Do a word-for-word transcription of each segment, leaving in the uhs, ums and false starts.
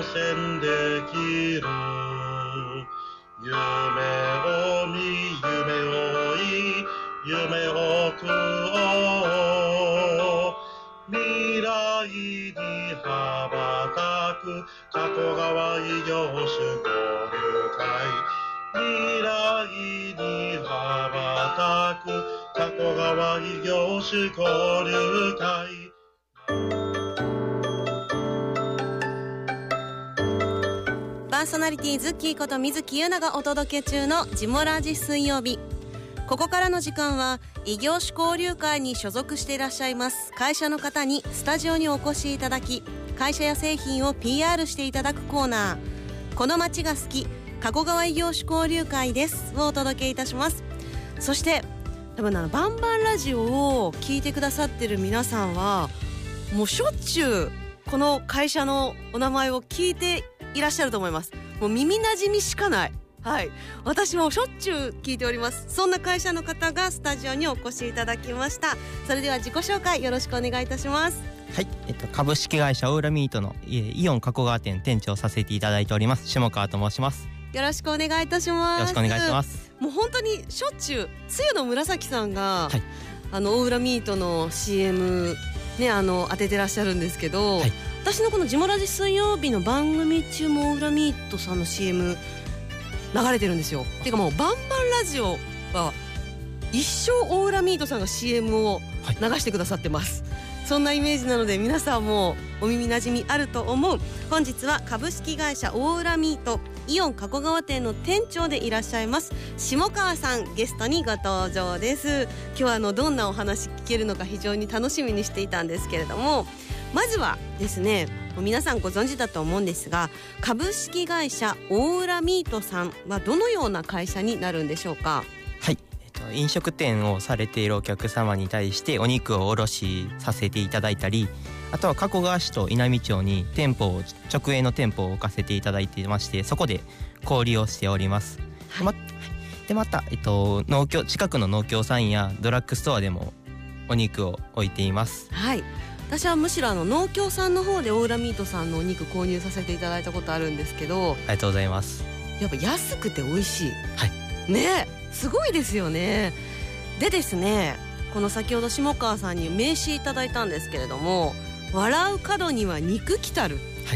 挑戦できる。夢を見夢を追い夢を食おう。未来に羽ばたく加古川異業種交流会。未来に羽ばたく加古川異業種交流会。 パーソナリティズッキーこと水木優奈がお届け中のジモラジ水曜日。ここからの時間は異業種交流会に所属していらっしゃいます会社の方にスタジオにお越しいただき、会社や製品を ピーアール していただくコーナー、この街が好き加古川異業種交流会ですをお届けいたします。そして多分あのバンバンラジオを聞いてくださってる皆さんはもうしょっちゅうこの会社のお名前を聞いていらっしゃると思います。もう耳なじみしかない。はい、私もしょっちゅう聞いております。そんな会社の方がスタジオにお越しいただきました。それでは自己紹介よろしくお願いいたします。 はい、えっと、株式会社オーラミートのイオン加古川店店長させていただいております下川と申します。 よろしくお願いいたします。 よろしくお願いします。 もう本当にしょっちゅうつゆの紫さんが、はい、あのオーラミートの シーエム ね、あの当ててらっしゃるんですけど、はい、私のこのジモラジ水曜日の番組中もオーラミートさんの シーエム 流れてるんですよ。てかもうバンバンラジオは一生オーラミートさんが シーエム を流してくださってます、はい、そんなイメージなので皆さんもお耳なじみあると思う。本日は株式会社オーラミートイオン加古川店の店長でいらっしゃいます下川さんゲストにご登場です。今日はあのどんなお話聞けるのか非常に楽しみにしていたんですけれども、まずはですね、皆さんご存知だと思うんですが、株式会社オーラミートさんはどのような会社になるんでしょうか。 はい、えっと、飲食店をされているお客様に対してお肉を卸しさせていただいたり、あとは加古川市と稲美町に店舗を直営の店舗を置かせていただいていまして、そこで小売りをしております、はい、ま, でまた、えっと、農協近くの農協さんやドラッグストアでもお肉を置いています。 はい、私はむしろあの農協さんの方でオーラミートさんのお肉購入させていただいたことあるんですけど、 ありがとうございます。 やっぱ安くて美味しい、 はい、 ね、すごいですよね。でですね、この先ほど下川さんに名刺いただいたんですけれども、笑う角には肉来たる、はい、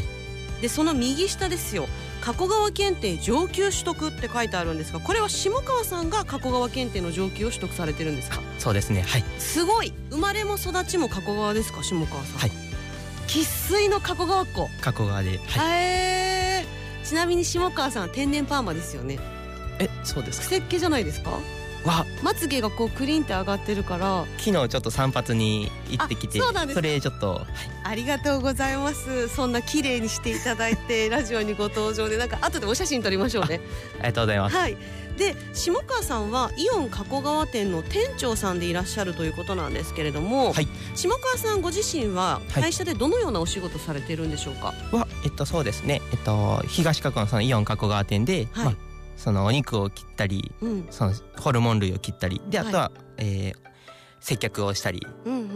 でその右下ですよ、加古川検定上級取得って書いてあるんですが、これは下川さんが加古川検定の上級を取得されてるんですか。 そうですね、はい、 すごい。生まれも育ちも加古川ですか、下川さん。 はい、 生粋の加古川っ子。 加古川で、 はい、えー、ちなみに下川さんは天然パーマですよね。 え、そうですか。 くせっ気じゃないですか。わ、まつげがこうクリンって上がってるから、 昨日ちょっと散髪に行ってきて、 そうなんですか。 それちょっと、はい、 ありがとうございます。そんな綺麗にしていただいてラジオにご登場で、なんか後でお写真撮りましょうね。 あ, ありがとうございます。 はい、で下川さんはイオン加古川店の店長さんでいらっしゃるということなんですけれども、はい、下川さんご自身は会社でどのようなお仕事されているんでしょうか。 は、えっと、そうですね、えっと、東加古のそのイオン加古川店で、はい、まあ、そのお肉を切ったり、うん、そのホルモン類を切ったりで、あとは、はい、えー、接客をしたり、うんうんうん、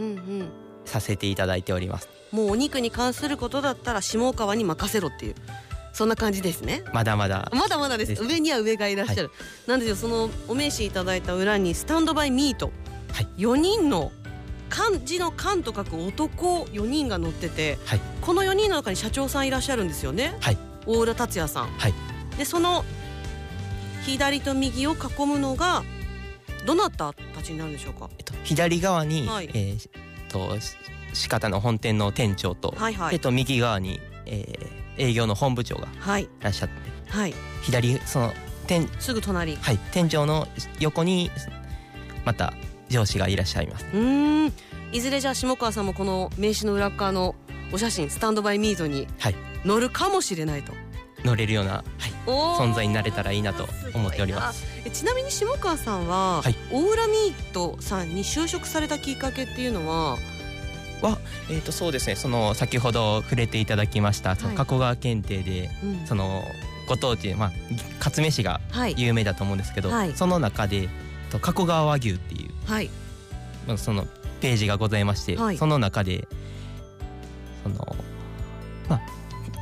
させていただいております。 もうお肉に関することだったら下川に任せろっていう、そんな感じですね。 まだまだまだまだです。です上には上がいらっしゃる、はい、なんですよ。そのお名刺いただいた裏にスタンドバイミート、はい、よにんの漢字の漢と書く男よにんが乗ってて、はい、このよにんの中に社長さんいらっしゃるんですよね、はい、大浦達也さん、はい、でその左と右を囲むのがどなたたちになるんでしょうか。 えっと、左側に、はい、えー、と四方の本店の店長と、はいはい、えっと、右側に、えー、営業の本部長がいらっしゃって、はい、左その店すぐ隣、 はい、店長の横にまた上司がいらっしゃいます。 うーん、いずれじゃあ下川さんもこの名刺の裏側のお写真スタンドバイミートに乗るかもしれないと、 乗れるような、はい、存在になれたらいいなと思っております。 えちなみに下川さんは、はい、オーラミートさんに就職されたきっかけっていうのはは、えー、とそうですね、その先ほど触れていただきました、はい、その加古川検定で、うん、そのご当地、まあ、勝飯が有名だと思うんですけど、はい、その中で加古川和牛っていう、はい、そのページがございまして、はい、その中でその、まあ、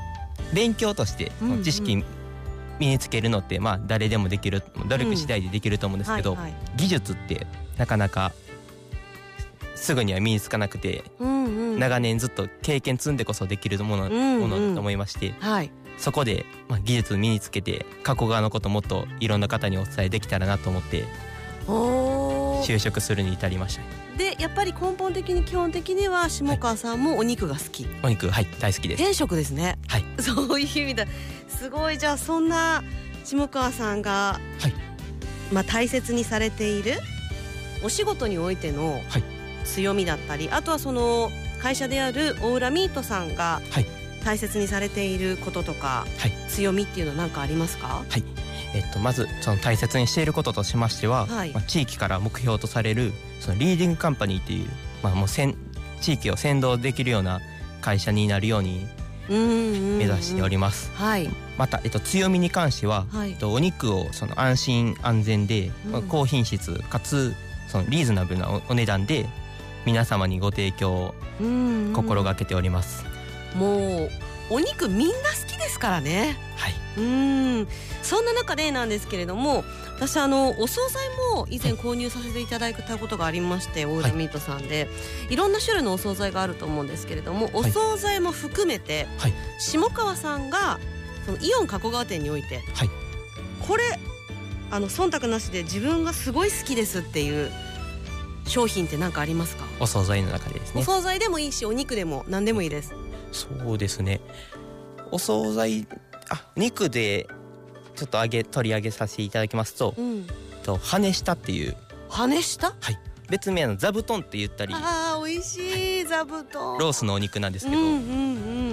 勉強として知識身につけるのってまあ誰でもできる、努力次第でできると思うんですけど、うんはいはい、技術ってなかなかすぐには身につかなくて、うんうん、長年ずっと経験積んでこそできるもの、うんうん、ものだと思いまして、はい、そこで、まあ、技術身につけて加古川のこともっといろんな方にお伝えできたらなと思って就職するに至りました。 でやっぱり根本的に基本的には下川さんもお肉が好き、はい、 お肉はい大好きです。 転職ですね、 はい、 そういう意味だ。すごい。じゃあそんな下川さんが、はいまあ、大切にされているお仕事においての強みだったり、はい、あとはその会社であるオーラミートさんが大切にされていることとか、はい、強みっていうのは何かありますか？ はいえっと、まずその大切にしていることとしましては、はいまあ、地域から目標とされるそのリーディングカンパニーという、まあ、もうせん地域を先導できるような会社になるように目指しております。はい、また、えっと、強みに関しては、はいえっと、お肉をその安心安全で、うん、高品質かつそのリーズナブルな お, お値段で皆様にご提供を心がけております。 もうお肉みんな好きですからね。はい、うんそんな中でなんですけれども、私あのお惣菜も以前購入させていただいたことがありまして、はい、オーラミートさんでいろんな種類のお惣菜があると思うんですけれども、お惣菜も含めて、はい、下川さんがそのイオン加古川店において、はい、これあの忖度なしで自分がすごい好きですっていう商品って何かありますか？ お惣菜の中でですね。 お惣菜でもいいしお肉でも何でもいいです。 そうですね。お惣菜あ肉でちょっと上げ取り上げさせていただきますと、うん、と羽下っていう羽下、 はい、別名の座布団って言ったり、 あー美味しい、はい、座布団ロースのお肉なんですけど、うんうんうん、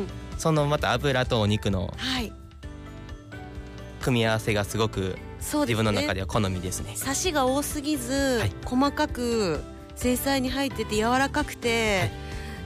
そのまた油とお肉の組み合わせがすごく自分の中では好みですね。 サシが多すぎず、はい、細かく繊細に入ってて柔らかくて、はい、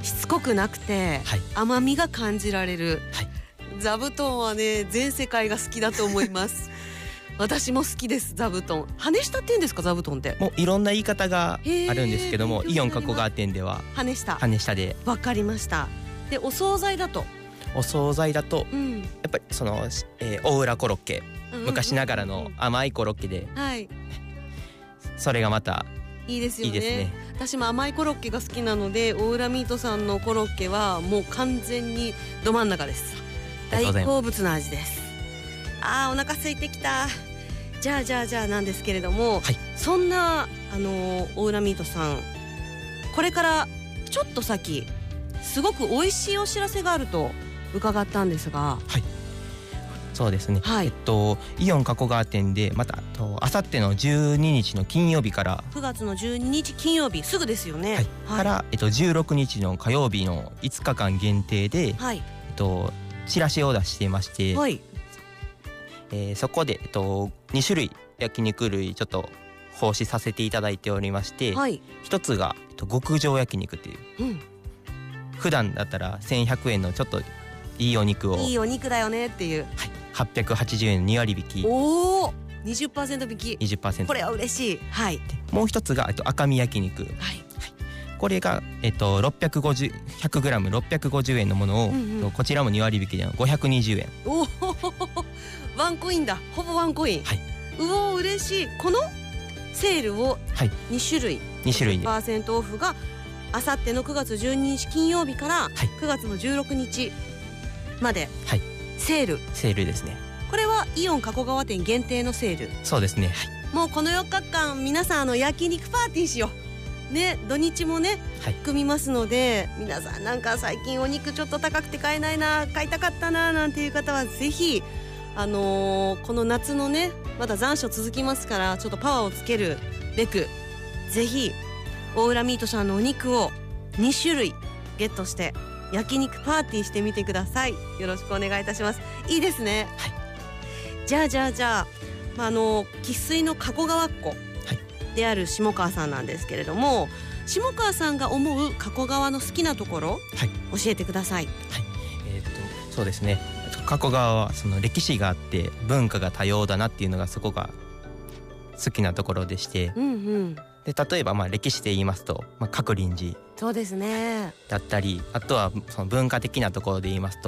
しつこくなくて、はい、甘みが感じられる、はい、座布団はね全世界が好きだと思います私も好きです。座布団羽下って言うんですか？座布団ってもういろんな言い方があるんですけども、イオン加古川店では羽下羽下で分かりました。でお惣菜だとお惣菜だと、うん、やっぱりその、えー、大浦コロッケ、うんうん、昔ながらの甘いコロッケで、はい、それがまたいいですよ ね, いいですね。私も甘いコロッケが好きなのでオーラミートさんのコロッケはもう完全にど真ん中です。大好物の味です。あーお腹空いてきた。じゃあじゃあじゃあなんですけれども、はい、そんなあのー、オーラミートさんこれからちょっと先すごく美味しいお知らせがあると伺ったんですが、はい、 そうですね、はい、えっとイオン加古川店でまたあさってのじゅうににちの金曜日からくがつのじゅうににち金曜日すぐですよね、 はいはい、から、えっと、じゅうろくにちの火曜日のいつかかん限定で、はいえっと、チラシを出していまして、はいえー、そこで、えっと、にしゅるい焼肉類ちょっと奉仕させていただいておりまして、はい、ひとつが、えっと、極上焼肉っていう、うん、普段だったらせんひゃくえんのちょっといいお肉をいいお肉だよねっていう、 はい、はっぴゃくはちじゅうえんのにわりびき。 おお にじゅっパーセント 引きにじゅっパーセントこれは嬉しい、はい、 もう一つが、えっと、赤身焼肉、はいはい、これが、えっと、ろっぴゃくごじゅう ひゃくグラムろっぴゃくごじゅうえんのものを、うんうん、こちらもにわりびきでごひゃくにじゅうえん。 おおワンコインだ。ほぼワンコイン、はい、うお嬉しい。このセールをにしゅるい、はい、にしゅるいで ごじゅっパーセント オフがあさってのくがつじゅうににち金曜日からくがつのじゅうろくにちまで、はい、セールセールですね。 これはイオン加古川店限定のセール。 そうですね、はい、 もうこのよっかかん皆さんあの焼肉パーティーしようね。土日もね、はい、組みますので皆さんなんか最近お肉ちょっと高くて買えないな買いたかったななんていう方はぜひあのー、この夏のねまだ残暑続きますからちょっとパワーをつけるべくぜひ大浦ミートさんのお肉をにしゅるいゲットして焼肉パーティーしてみてください。よろしくお願いいたします。いいですね、はい、じゃあじゃあじゃあ、まあ、あの生粋の加古川っ子である下川さんなんですけれども、下川さんが思う加古川の好きなところ、はい、教えてください。はい、 えー、とそうですね、加古川はその歴史があって文化が多様だなっていうのがそこが好きなところでして、うんうん、で例えばまあ歴史で言いますと、まあ、鶴林寺そうですねだったり、あとはその文化的なところで言いますと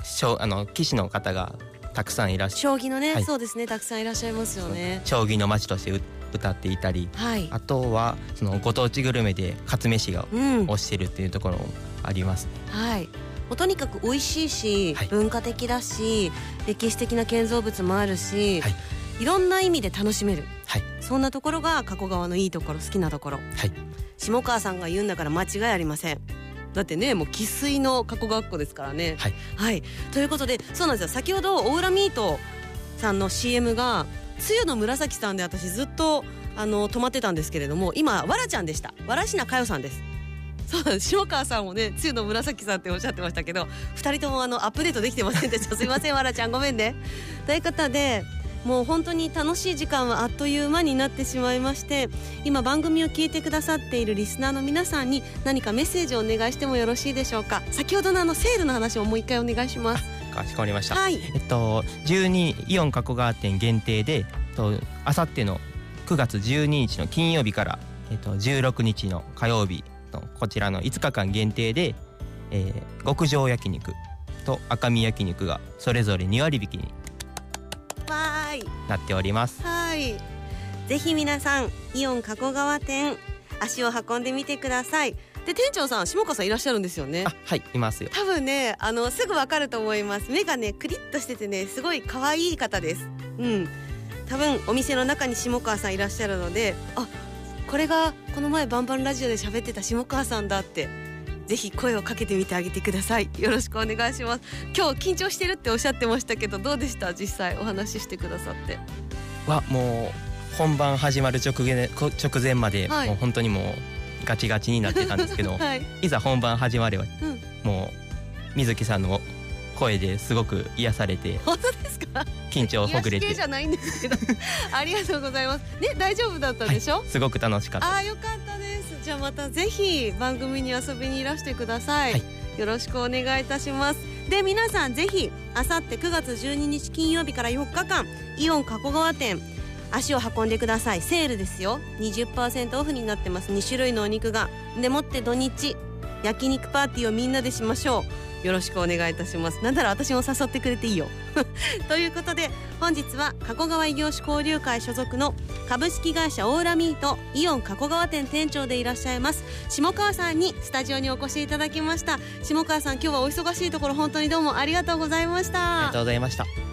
しょあの棋士の方がたくさんいらっしゃ将棋のね、 はい、 そうですね、たくさんいらっしゃいますよね。 将棋の街として歌っていたり、 はい、 あとはそのご当地グルメでかつめしが推してるっていうところもありますね、 うん、はい、もうとにかく美味しいし、はい、文化的だし歴史的な建造物もあるし、はい、いろんな意味で楽しめる、はい、そんなところが加古川のいいところ、好きなところ、はい、下川さんが言うんだから間違いありません。だってね、もう生粋の加古川っ子ですからね、はい、はい、ということで、そうなんですよ、先ほど大浦ミートさんの シーエム がつゆの紫さんで、私ずっとあの止まってたんですけれども、今わらちゃんでした。わらしなかよさんです。そうなんです、下川さんもねつゆの紫さんっておっしゃってましたけど、ふたりともあのアップデートできてませんでした。すいませんわらちゃん、ごめんね。ということで、もう本当に楽しい時間はあっという間になってしまいまして、今番組を聞いてくださっているリスナーの皆さんに何かメッセージをお願いしてもよろしいでしょうか。先ほどのあのセールの話をもう一回お願いします。 かしこまりました、 はい、 えっと、じゅうにイオン加古川店限定で、あさってのくがつじゅうににちの金曜日から、えっと、じゅうろくにちの火曜日のこちらのいつかかん限定で、えー、極上焼肉と赤身焼肉がそれぞれにわりびきになっております。 はい、ぜひ皆さんイオン加古川店足を運んでみてください。で、店長さん、下川さんいらっしゃるんですよね。 あ、はい、いますよ。 多分ね、あのすぐわかると思います。目がねクリッとしててね、すごい可愛い方です。うん、多分お店の中に下川さんいらっしゃるので、あ、これがこの前バンバンラジオで喋ってた下川さんだって、ぜひ声をかけてみてあげてください。よろしくお願いします。今日緊張してるっておっしゃってましたけど、どうでした、実際お話ししてくださって。 はもう本番始まる直前、直前まで、はい、もう本当にもうガチガチになってたんですけど、はい、いざ本番始まれば、うん、もう水木さんの声ですごく癒されて。 本当ですか？ 緊張ほぐれて。癒し系じゃないんですけどありがとうございます。ね、大丈夫だったでしょ？ はい、すごく楽しかった。 あ、よかったです。じゃあまたぜひ番組に遊びにいらしてください、はい、よろしくお願いいたします。で、皆さんぜひあさってくがつじゅうににち金曜日からよっかかんイオン加古川店足を運んでください。セールですよ。 にじゅっパーセント オフになってます。にしゅるいのお肉が。でもって土日焼肉パーティーをみんなでしましょう。よろしくお願いいたします。なんだら私も誘ってくれていいよということで、本日は加古川異業種交流会所属の株式会社オーラミートイオン加古川店店長でいらっしゃいます下川さんにスタジオにお越しいただきました。下川さん、今日はお忙しいところ本当にどうもありがとうございました。 ありがとうございました。